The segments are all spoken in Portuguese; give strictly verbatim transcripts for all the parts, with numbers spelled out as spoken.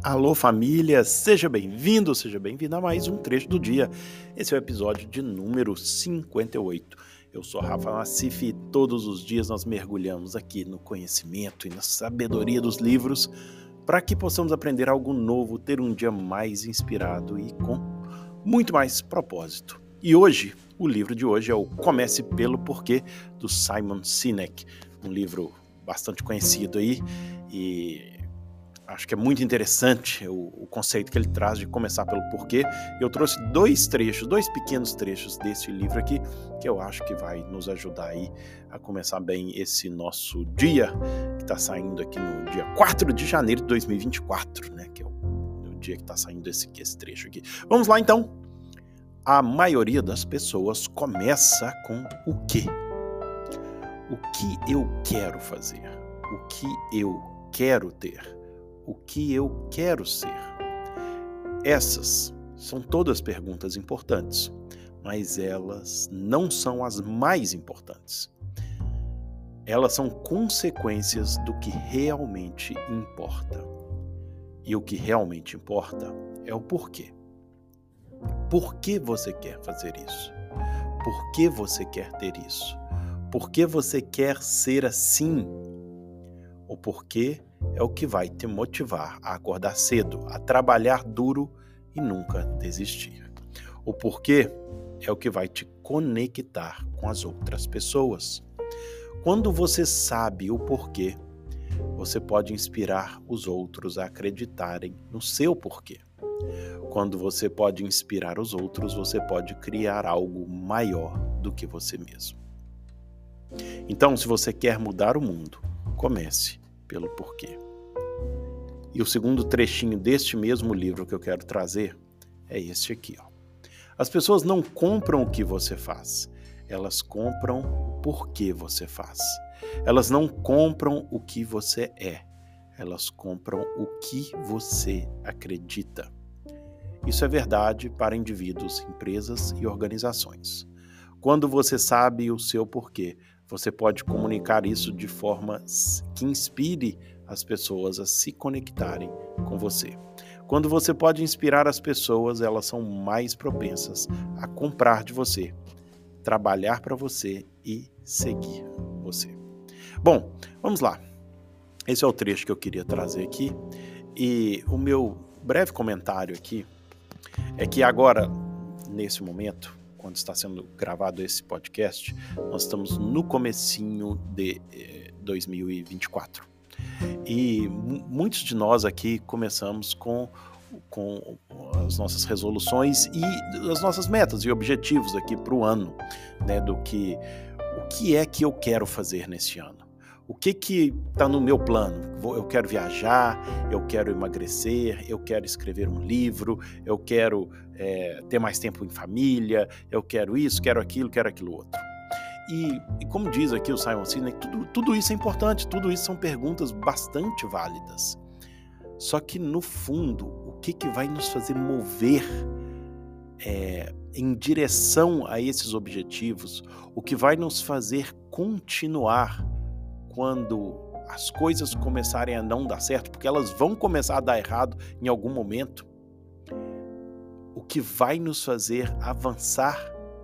Alô família, seja bem-vindo, seja bem-vinda a mais um trecho do dia. Esse é o episódio de número cinquenta e oito. Eu sou Rafa Nassif e todos os dias nós mergulhamos aqui no conhecimento e na sabedoria dos livros para que possamos aprender algo novo, ter um dia mais inspirado e com muito mais propósito. E hoje, o livro de hoje é o Comece pelo Porquê, do Simon Sinek, um livro bastante conhecido aí e acho que é muito interessante o, o conceito que ele traz de começar pelo porquê. Eu trouxe dois trechos, dois pequenos trechos desse livro aqui, que eu acho que vai nos ajudar aí a começar bem esse nosso dia, que está saindo aqui no dia quatro de janeiro de dois mil e vinte e quatro, né? Que é o, o dia que está saindo esse, esse trecho aqui. Vamos lá então. A maioria das pessoas começa com o quê? O que eu quero fazer? O que eu quero ter? O que eu quero ser? Essas são todas perguntas importantes, mas elas não são as mais importantes. Elas são consequências do que realmente importa. E o que realmente importa é o porquê. Por que você quer fazer isso? Por que você quer ter isso? Por que você quer ser assim? O porquê é o que vai te motivar a acordar cedo, a trabalhar duro e nunca desistir. O porquê é o que vai te conectar com as outras pessoas. Quando você sabe o porquê, você pode inspirar os outros a acreditarem no seu porquê. Quando você pode inspirar os outros, você pode criar algo maior do que você mesmo. Então, se você quer mudar o mundo, comece pelo porquê. E o segundo trechinho deste mesmo livro que eu quero trazer é este aqui, ó. As pessoas não compram o que você faz, elas compram o porquê você faz. Elas não compram o que você é, elas compram o que você acredita. Isso é verdade para indivíduos, empresas e organizações. Quando você sabe o seu porquê, você pode comunicar isso de forma que inspire as pessoas a se conectarem com você. Quando você pode inspirar as pessoas, elas são mais propensas a comprar de você, trabalhar para você e seguir você. Bom, vamos lá. Esse é o trecho que eu queria trazer aqui. E o meu breve comentário aqui é que agora, nesse momento, quando está sendo gravado esse podcast, nós estamos no comecinho de eh, dois mil e vinte e quatro. E m- muitos de nós aqui começamos com, com as nossas resoluções e as nossas metas e objetivos aqui para o ano, né, do que o que é que eu quero fazer neste ano. O que que está no meu plano? Eu quero viajar, eu quero emagrecer, eu quero escrever um livro, eu quero é, ter mais tempo em família, eu quero isso, quero aquilo, quero aquilo outro. E, e como diz aqui o Simon Sinek, tudo, tudo isso é importante, tudo isso são perguntas bastante válidas. Só que no fundo, o que que vai nos fazer mover é, em direção a esses objetivos, o que vai nos fazer continuar quando as coisas começarem a não dar certo, porque elas vão começar a dar errado em algum momento, o que vai nos fazer avançar,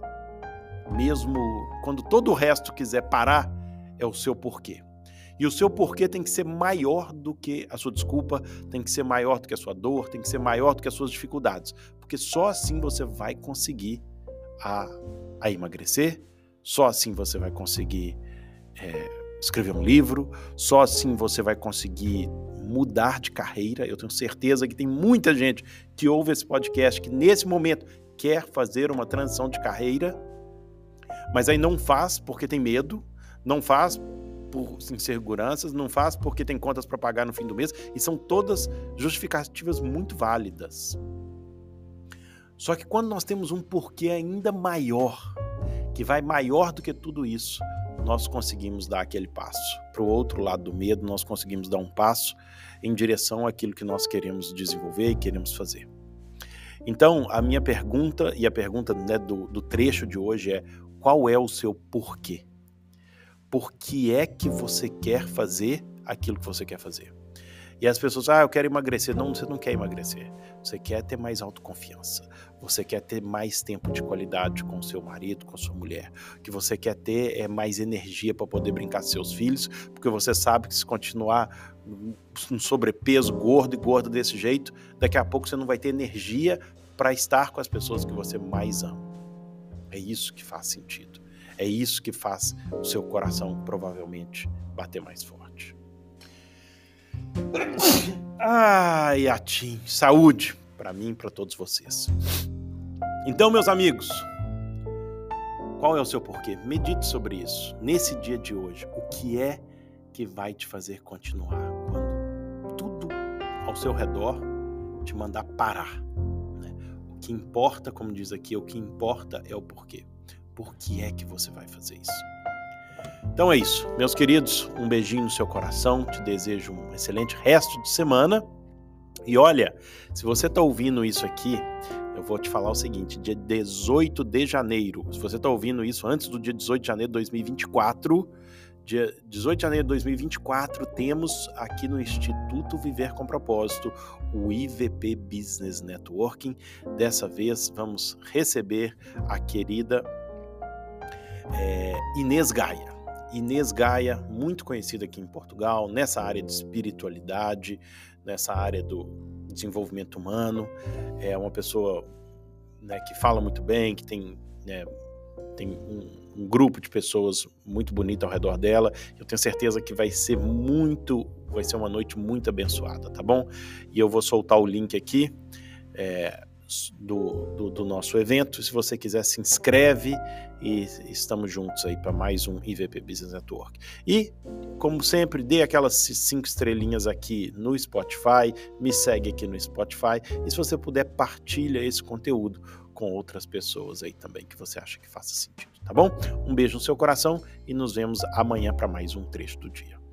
mesmo quando todo o resto quiser parar, é o seu porquê. E o seu porquê tem que ser maior do que a sua desculpa, tem que ser maior do que a sua dor, tem que ser maior do que as suas dificuldades, porque só assim você vai conseguir a, a emagrecer, só assim você vai conseguir é, escrever um livro, só assim você vai conseguir mudar de carreira. Eu tenho certeza que tem muita gente que ouve esse podcast que nesse momento quer fazer uma transição de carreira, mas aí não faz porque tem medo, não faz por inseguranças, não faz porque tem contas para pagar no fim do mês, e são todas justificativas muito válidas. Só que quando nós temos um porquê ainda maior, que vai maior do que tudo isso, nós conseguimos dar aquele passo. Para o outro lado do medo, nós conseguimos dar um passo em direção àquilo que nós queremos desenvolver e queremos fazer. Então, a minha pergunta, e a pergunta, né, do, do trecho de hoje é: qual é o seu porquê? Por que é que você quer fazer aquilo que você quer fazer? E as pessoas, ah, eu quero emagrecer. Não, você não quer emagrecer. Você quer ter mais autoconfiança. Você quer ter mais tempo de qualidade com seu marido, com sua mulher. O que você quer ter é mais energia para poder brincar com seus filhos, porque você sabe que se continuar um sobrepeso, gordo e gordo desse jeito, daqui a pouco você não vai ter energia para estar com as pessoas que você mais ama. É isso que faz sentido. É isso que faz o seu coração provavelmente bater mais forte. Ai, Atim, saúde para mim e para todos vocês. Então, meus amigos, qual é o seu porquê? Medite sobre isso. Nesse dia de hoje, o que é que vai te fazer continuar quando tudo ao seu redor te mandar parar, né? O que importa, como diz aqui, o que importa é o porquê. Por que é que você vai fazer isso? Então é isso, meus queridos, um beijinho no seu coração, te desejo um excelente resto de semana. E olha, se você está ouvindo isso aqui, eu vou te falar o seguinte, dia dezoito de janeiro, se você está ouvindo isso antes do dia dezoito de janeiro de dois mil e vinte e quatro, dia dezoito de janeiro de dois mil e vinte e quatro, temos aqui no Instituto Viver com Propósito o I V P Business Networking. Dessa vez vamos receber a querida é, Inês Gaia. Inês Gaia, muito conhecida aqui em Portugal, nessa área de espiritualidade, nessa área do desenvolvimento humano. É uma pessoa, né, que fala muito bem, que tem, né, tem um, um grupo de pessoas muito bonito ao redor dela. Eu tenho certeza que vai ser muito, vai ser uma noite muito abençoada, tá bom? E eu vou soltar o link aqui é, do, do, do nosso evento. Se você quiser, se inscreve e estamos juntos aí para mais um I V P Business Network. E, como sempre, dê aquelas cinco estrelinhas aqui no Spotify, me segue aqui no Spotify e, se você puder, partilha esse conteúdo com outras pessoas aí também que você acha que faça sentido, tá bom? Um beijo no seu coração e nos vemos amanhã para mais um trecho do dia.